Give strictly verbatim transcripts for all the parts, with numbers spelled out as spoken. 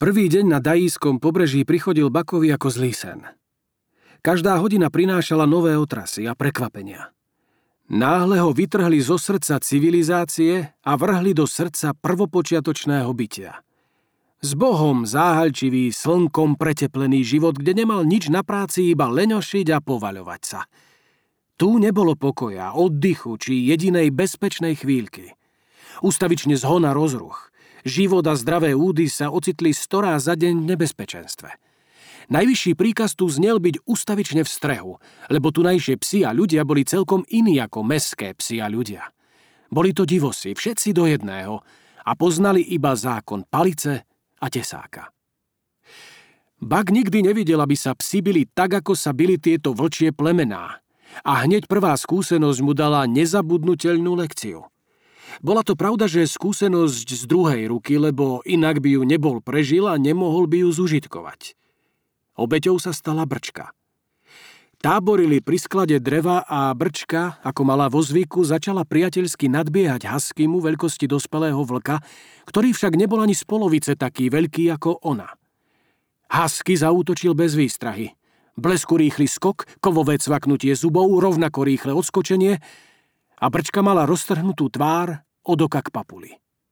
Prvý deň na dajískom pobreží prichodil Buckovi ako zlý sen. Každá hodina prinášala nové otrasy a prekvapenia. Náhle ho vytrhli zo srdca civilizácie a vrhli do srdca prvopočiatočného bytia. S Bohom záhaľčivý, slnkom preteplený život, kde nemal nič na práci, iba leňošiť a povaľovať sa. Tu nebolo pokoja, oddychu či jedinej bezpečnej chvíľky. Ustavične zhon a rozruch. Život a zdravé údy sa ocitli storá za deň v nebezpečenstve. Najvyšší príkaz tu znel byť ustavične v strehu, lebo tunajšie psi a ľudia boli celkom iní ako mestské psi a ľudia. Boli to divosi, všetci do jedného, a poznali iba zákon palice a tesáka. Buck nikdy nevidel, aby sa psi bili tak, ako sa bili tieto vlčie plemená, a hneď prvá skúsenosť mu dala nezabudnuteľnú lekciu. Bola to pravda, že skúsenosť z druhej ruky, lebo inak by ju nebol prežil a nemohol by ju zužitkovať. Obeťou sa stala Brčka. Táborili pri sklade dreva a Brčka, ako mala vo zvyku, začala priateľsky nadbiehať huskymu veľkosti dospelého vlka, ktorý však nebol ani z polovice taký veľký ako ona. Husky zaútočil bez výstrahy. Blesku rýchly skok, kovové cvaknutie zubov, rovnako rýchle odskočenie a Brčka mala roztrhnutú tvár od oka k papuli.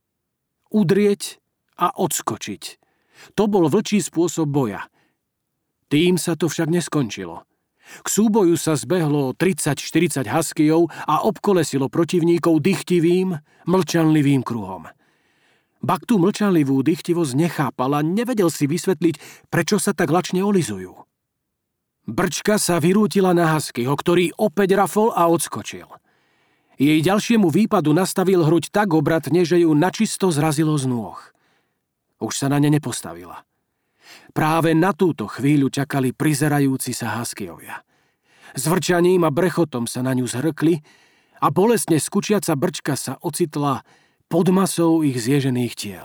Udrieť a odskočiť. To bol vlčí spôsob boja. Tým sa to však neskončilo. K súboju sa zbehlo tridsať štyridsať huskyjov a obkolesilo protivníkov dychtivým, mlčanlivým kruhom. Buck tú mlčanlivú dychtivosť nechápal a nevedel si vysvetliť, prečo sa tak lačne olizujú. Brčka sa vyrútila na huskyho, ktorý opäť rafol a odskočil. Jej ďalšiemu výpadu nastavil hruď tak obratne, že ju načisto zrazilo z nôh. Už sa na ne nepostavila. Práve na túto chvíľu čakali prizerajúci sa huskyjovia. S vrčaním a brechotom sa na ňu zhrkli a bolestne skučiaca Brčka sa ocitla pod masou ich zježených tiel.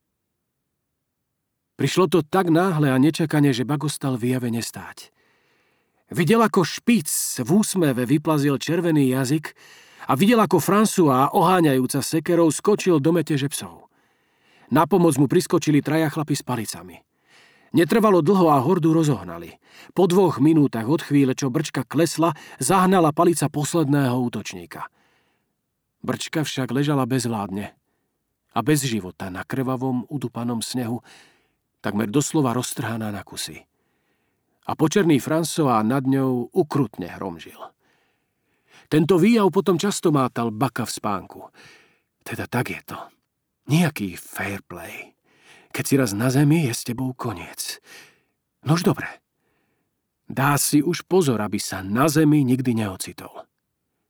Prišlo to tak náhle a nečakane, že Buck ostal vyjavene stáť. Videl, ako špic v úsmeve vyplazil červený jazyk a videl, ako François, oháňajúca sekerou, skočil do meteže psov. Na pomoc mu priskočili traja chlapi s palicami. Netrvalo dlho a hordu rozohnali. Po dvoch minútach od chvíle, čo Brčka klesla, zahnala palica posledného útočníka. Brčka však ležala bezvládne a bez života na krvavom, udupanom snehu, takmer doslova roztrhaná na kusy. A počerný François nad ňou ukrutne hromžil. Tento výjav potom často mátal Bucka v spánku. Teda tak je to. Nejaký fair play. Keď si raz na zemi, je s tebou koniec. Nož dobre. Dá si už pozor, aby sa na zemi nikdy neocitol.